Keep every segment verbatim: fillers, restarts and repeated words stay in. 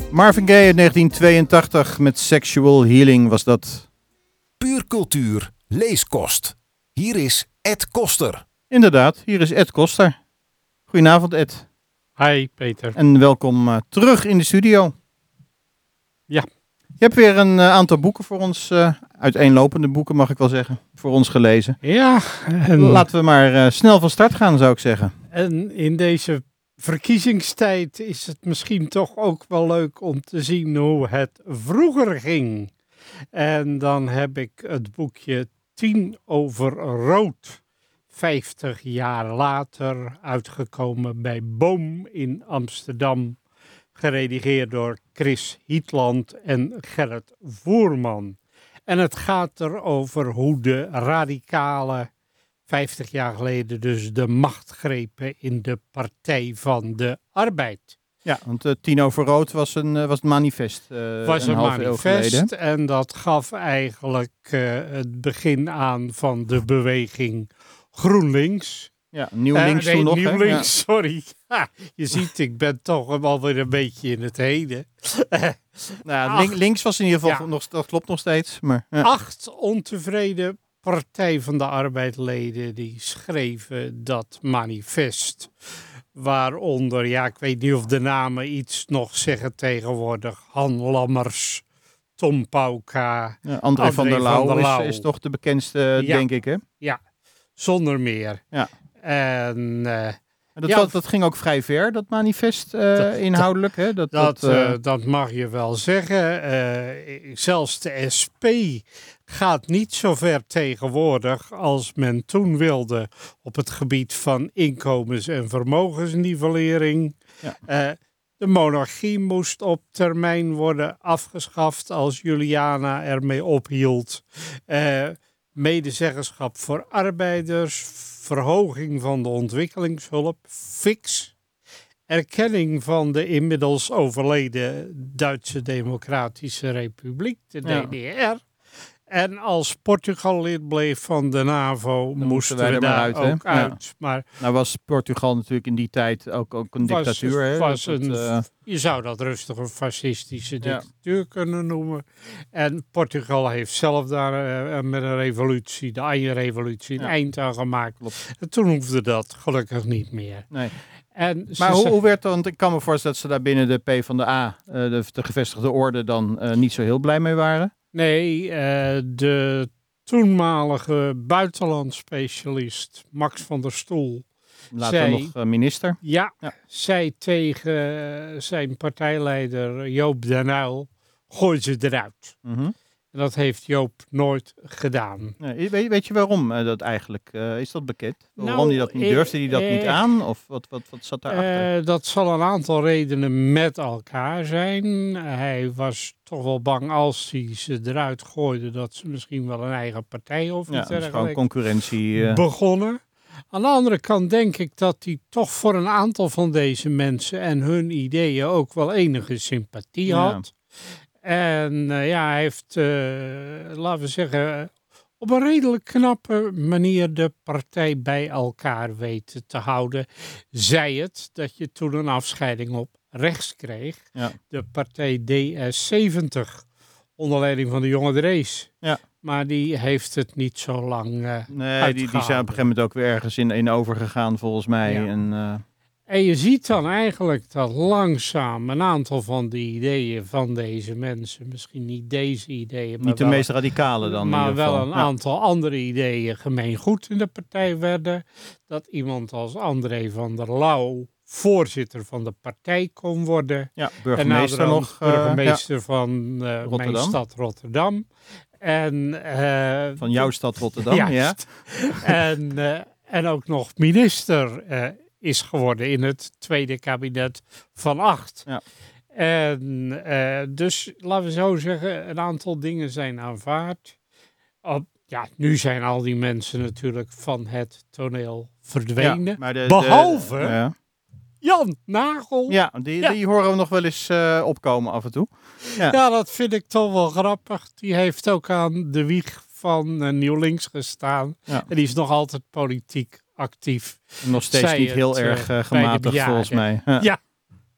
Marvin Gaye uit negentien tweeëntachtig met Sexual Healing was dat. Puur cultuur, leeskost. Hier is Ed Koster. Inderdaad, hier is Ed Koster. Goedenavond Ed. Hi Peter. En welkom uh, terug in de studio. Ja. Je hebt weer een uh, aantal boeken voor ons, uh, uiteenlopende boeken mag ik wel zeggen, voor ons gelezen. Ja. En, Laten we maar uh, snel van start gaan, zou ik zeggen. En in deze verkiezingstijd is het misschien toch ook wel leuk om te zien hoe het vroeger ging. En dan heb ik het boekje tien over rood. vijftig jaar later, uitgekomen bij Boom in Amsterdam. Geredigeerd door Chris Hietland en Gerrit Voerman. En het gaat erover hoe de radicalen vijftig jaar geleden dus de macht grepen in de Partij van de Arbeid. Ja, want uh, tien over rood was een uh, was het manifest. Uh, was een, een manifest en dat gaf eigenlijk uh, het begin aan van de beweging GroenLinks. Ja, nieuw links uh, nee, toen nog. Nieuw hè? links, ja. sorry. Ha, je ziet, ik ben toch wel weer een beetje in het heden. nou, link, links was in ieder geval, ja. nog, dat klopt nog steeds. Maar, ja. Acht ontevreden Partij van de Arbeidleden die schreven dat manifest. Waaronder, ja, ik weet niet of de namen iets nog zeggen tegenwoordig. Han Lammers, Tom Pauwka, ja, André, André van der Lauw, van der Lauw. Is, is toch de bekendste, ja. denk ik, hè? Ja, zonder meer. Ja. En, uh, en dat, ja, dat, dat ging ook vrij ver, dat manifest, uh, dat, inhoudelijk. Hè? Dat, dat, dat, uh, uh, dat mag je wel zeggen. Uh, zelfs de S P gaat niet zo ver tegenwoordig als men toen wilde op het gebied van inkomens- en vermogensnivellering. Ja. Uh, de monarchie moest op termijn worden afgeschaft als Juliana ermee ophield. Uh, medezeggenschap voor arbeiders, verhoging van de ontwikkelingshulp, fix. Erkenning van de inmiddels overleden Duitse Democratische Republiek, de ja. D D R. En als Portugal lid bleef van de NAVO, dan moesten wij er daar maar uit, ook hè? uit. Ja. Maar nou was Portugal natuurlijk in die tijd ook, ook een was, dictatuur. Hè? Was dat, een, uh... Je zou dat rustig een fascistische dictatuur ja. kunnen noemen. En Portugal heeft zelf daar uh, met een revolutie, de Anje-revolutie, een ja. eind aan gemaakt. Klopt. En toen hoefde dat gelukkig niet meer. Nee. En maar hoe, hoe werd dan, want ik kan me voorstellen dat ze daar binnen de P van de A, uh, de, de gevestigde orde, dan uh, niet zo heel blij mee waren? Nee, uh, de toenmalige buitenlandspecialist Max van der Stoel. Later zei, nog uh, minister. Ja, ja, zei tegen uh, zijn partijleider Joop den Uyl, gooi ze eruit. Mm-hmm. En dat heeft Joop nooit gedaan. Nee, weet, weet je waarom uh, dat eigenlijk? Uh, is dat bekend? Nou, waarom hij dat niet durfde? Hij dat uh, niet aan? Of wat, wat, wat zat daarachter? Uh, dat zal een aantal redenen met elkaar zijn. Hij was toch wel bang als hij ze eruit gooide dat ze misschien wel een eigen partij of iets ja, dergelijks gewoon concurrentie uh... begonnen. Aan de andere kant denk ik dat hij toch voor een aantal van deze mensen en hun ideeën ook wel enige sympathie ja. had. En uh, ja, hij heeft, uh, laten we zeggen, op een redelijk knappe manier de partij bij elkaar weten te houden. Zij het dat je toen een afscheiding op rechts kreeg. Ja. De partij D S zeventig, onder leiding van de jonge Drees. Ja. Maar die heeft het niet zo lang uh, Nee, die, die zijn op een gegeven moment ook weer ergens in, in overgegaan volgens mij. Ja. En, uh... en je ziet dan eigenlijk dat langzaam een aantal van die ideeën van deze mensen, misschien niet deze ideeën, maar niet de wel, meest radicale dan. maar in ieder wel geval. een ja. aantal andere ideeën gemeengoed in de partij werden. Dat iemand als André van der Lauw voorzitter van de partij kon worden. Ja, burgemeester nog. Uh, burgemeester ja. van uh, mijn stad Rotterdam. En, uh, van jouw stad Rotterdam, ja. ja. en, uh, en ook nog minister uh, is geworden in het tweede kabinet van acht. Ja. En uh, dus, laten we zo zeggen, een aantal dingen zijn aanvaard. Uh, ja, nu zijn al die mensen natuurlijk van het toneel verdwenen. Ja, maar de, behalve... De, ja. Jan Nagel. Ja, die, ja. die horen we nog wel eens uh, opkomen af en toe. Ja. ja, dat vind ik toch wel grappig. Die heeft ook aan de wieg van uh, Nieuw Links gestaan. Ja. En die is nog altijd politiek actief. Nog steeds Zij niet heel het, erg uh, uh, gematigd volgens mij. Ja. ja.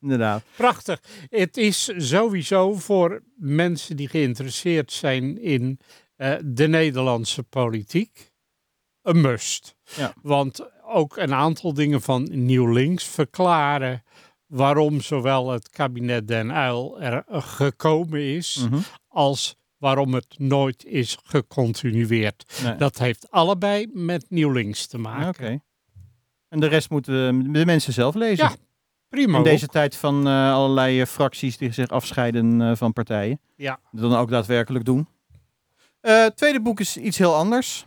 Inderdaad. Prachtig. Het is sowieso voor mensen die geïnteresseerd zijn in uh, de Nederlandse politiek een must. Ja. Want ook een aantal dingen van Nieuw Links verklaren waarom zowel het kabinet Den Uyl er gekomen is, Mm-hmm. als waarom het nooit is gecontinueerd. Nee. Dat heeft allebei met Nieuw Links te maken. Oké. Okay. En de rest moeten de mensen zelf lezen. Ja, prima. In deze ook. tijd van uh, allerlei uh, fracties die zich afscheiden uh, van partijen. Ja. Dan ook daadwerkelijk doen. Uh, het tweede boek is iets heel anders.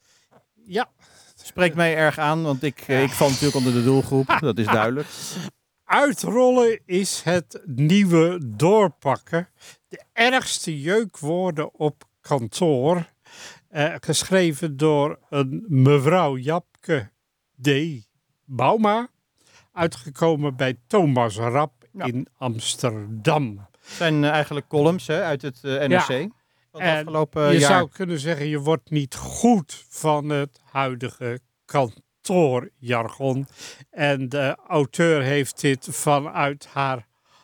Ja. Spreekt mij erg aan, want ik, uh, ik val natuurlijk onder de doelgroep. Dat is duidelijk. Uitrollen is het nieuwe doorpakken. De ergste jeukwoorden op kantoor. Uh, geschreven door een mevrouw Japke D. Bauma. Uitgekomen bij Thomas Rapp ja. in Amsterdam. Het zijn uh, eigenlijk columns hè, uit het uh, N R C. Ja. Van het afgelopen je jaar. zou kunnen zeggen, je wordt niet goed van het huidige kantoorjargon. En de auteur heeft dit vanuit haar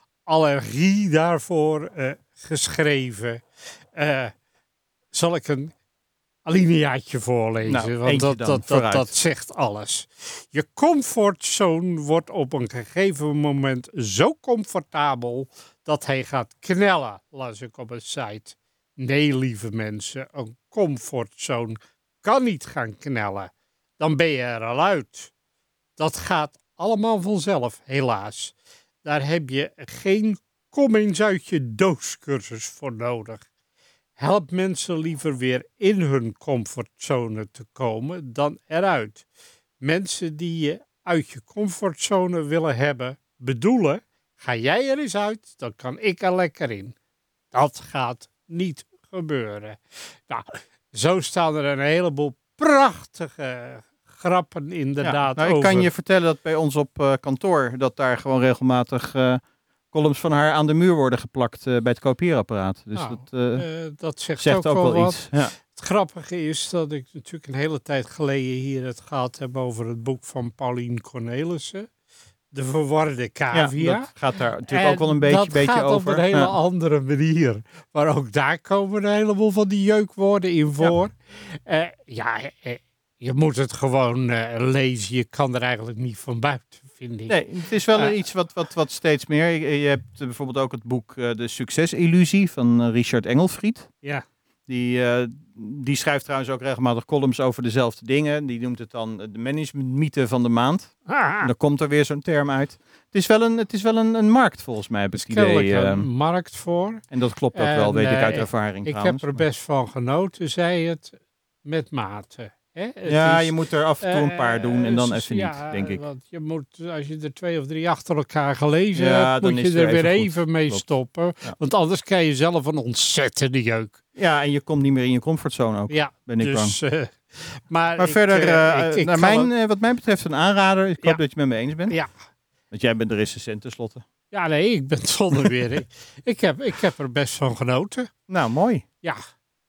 allergie daarvoor uh, geschreven. Uh, zal ik een alineaatje voorlezen? Nou, want dat, dan, dat, dat, dat zegt alles. Je comfortzone wordt op een gegeven moment zo comfortabel dat hij gaat knellen, las ik op een site. Nee, lieve mensen, een comfortzone kan niet gaan knellen. Dan ben je er al uit. Dat gaat allemaal vanzelf, helaas. Daar heb je geen kom eens uit je dooscursus voor nodig. Help mensen liever weer in hun comfortzone te komen dan eruit. Mensen die je uit je comfortzone willen hebben, bedoelen, ga jij er eens uit, dan kan ik er lekker in. Dat gaat niet gebeuren. Nou, zo staan er een heleboel prachtige grappen inderdaad ja, nou, ik over. kan je vertellen dat bij ons op uh, kantoor, dat daar gewoon regelmatig uh, columns van haar aan de muur worden geplakt uh, bij het kopieerapparaat. Dus nou, dat, uh, uh, dat zegt, zegt ook, ook wel wel wat. iets. Ja. Het grappige is dat ik natuurlijk een hele tijd geleden hier het gehad heb over het boek van Paulien Cornelissen. De verwarde cavia. Ja, dat gaat daar natuurlijk en ook wel een beetje, dat beetje gaat over. op een hele ja. andere manier. Maar ook daar komen een heleboel van die jeukwoorden in voor. Ja, uh, ja uh, je moet het gewoon uh, lezen. Je kan er eigenlijk niet van buiten, vind ik. Nee, het is wel uh, iets wat, wat, wat steeds meer. Je, je hebt uh, bijvoorbeeld ook het boek uh, De Succesillusie van uh, Richard Engelfried. Ja. Die, uh, die schrijft trouwens ook regelmatig columns over dezelfde dingen. Die noemt het dan de managementmythe van de maand. Ah. En dan komt er weer zo'n term uit. Het is wel een, het is wel een, een markt volgens mij, heb ik het idee. Er is uh, een markt voor. En dat klopt ook en, wel, weet ik uit uh, ervaring Ik trouwens. heb er best van genoten, zei het, met mate. Hè? Het ja, is, je moet er af en toe een paar uh, doen en dan uh, even ja, niet, denk ik. Want je moet, als je er twee of drie achter elkaar gelezen Ja, hebt, dan moet is je het er weer weer even even goed. mee Klopt. stoppen. Ja. Want anders krijg je zelf een ontzettende jeuk. Ja, en je komt niet meer in je comfortzone ook, Ja, ben ik dus, bang. Uh, maar Maar ik, verder, uh, uh, ik, ik naar kan mijn, het, uh, wat mij betreft een aanrader. Ik hoop Ja. dat je het met me eens bent. Ja. Want jij bent de recensent tenslotte. Ja, nee, ik ben zonder weer. ik, ik, heb, ik heb er best van genoten. Nou, mooi. Ja.